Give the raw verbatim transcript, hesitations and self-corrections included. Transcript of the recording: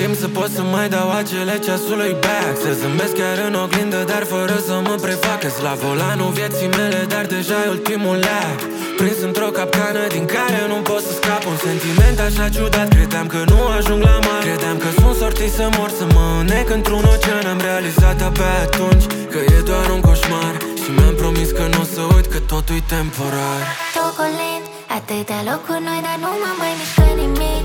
timp să pot să mai dau acele ceasului back. Să zâmbesc chiar în oglindă, dar fără să mă prefac. Că-s la volanul vieții mele, dar deja e ultimul lag. Prins într-o capcană din care nu pot să scap. Un sentiment așa ciudat, credeam că nu ajung la mare. Credeam că sunt sortit să mor, să mă înnec într-un ocean. Am realizat abia atunci că e doar un coșmar. Și mi-am promis că nu o să uit, că totul e temporar. Tocolind, atâtea locuri noi, dar nu mă mai mișcă nimic.